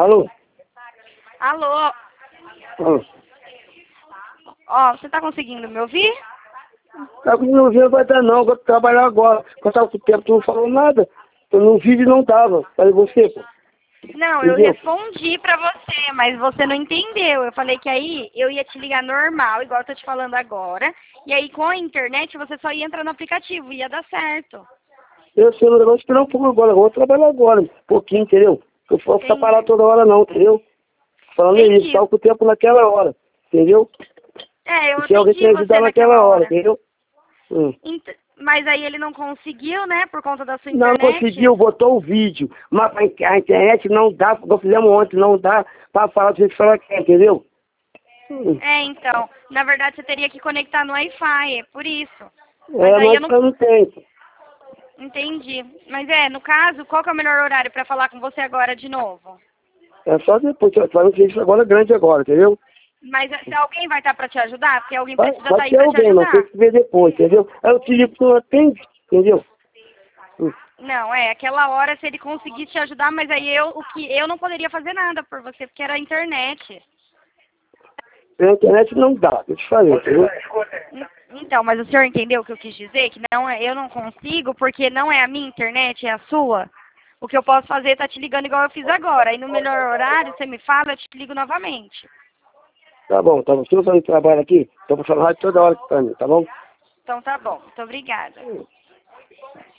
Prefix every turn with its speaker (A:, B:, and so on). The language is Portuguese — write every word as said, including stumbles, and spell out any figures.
A: Alô?
B: Alô?
A: Alô?
B: Ó, você tá conseguindo me ouvir?
A: Tá com não não vai dar não, eu vou trabalhar agora. Quando eu tava com o tempo, tu não falou nada. Eu no vídeo não tava. Falei você, pô.
B: Não, eu
A: Entendeu?
B: respondi pra você, mas você não entendeu. Eu falei que aí eu ia te ligar normal, igual eu tô te falando agora. E aí com a internet você só ia entrar no aplicativo, ia dar certo.
A: Eu sei, o negócio esperar um pouco agora. Eu vou trabalhar agora, um pouquinho, entendeu? Eu não posso ficar
B: Entendi.
A: parado toda hora não, entendeu? Falando
B: Entendi.
A: isso, tava com o tempo naquela hora, entendeu?
B: É, eu
A: E se alguém
B: atendi
A: me
B: você
A: ajudar naquela
B: naquela
A: hora,
B: hora.
A: entendeu? Hum.
B: Ent- Mas aí ele não conseguiu, né, por conta da sua
A: Não
B: internet.
A: conseguiu, botou o vídeo. Mas a in- a internet não dá, nós fizemos ontem, não dá pra falar do jeito que ela quer, entendeu? Hum.
B: É, então, na verdade você teria que conectar no Wi-Fi, é por isso. Mas
A: É,
B: aí eu
A: nós
B: não
A: não tem.
B: entendi. Mas é, no caso, qual que é o melhor horário pra falar com você agora de novo?
A: É só depois, vai fazer isso agora grande agora, entendeu?
B: Mas eh, se alguém vai estar pra te ajudar, porque alguém
A: Vai,
B: precisa estar
A: vai
B: aí
A: ter
B: pra te
A: alguém, mas tem
B: ajudar.
A: que ver depois, entendeu? Aí eu te ligo que não atende, entendeu? Hum.
B: Não, é, aquela hora se ele conseguir te ajudar, mas aí eu, o que, eu não poderia fazer nada por você, porque era a internet.
A: Pela internet não dá, eu te falei, entendeu?
B: En- Então, mas o senhor entendeu o que eu quis dizer? Que não é, eu não consigo, porque não é a minha internet, é a sua. O que eu posso fazer é tá te ligando igual eu fiz agora. Aí no melhor horário, você me fala, eu te ligo novamente.
A: Tá bom, tá bom. Se eu fazer trabalho aqui, tô pra falar toda hora pra mim, tá bom?
B: Então tá bom, muito obrigada.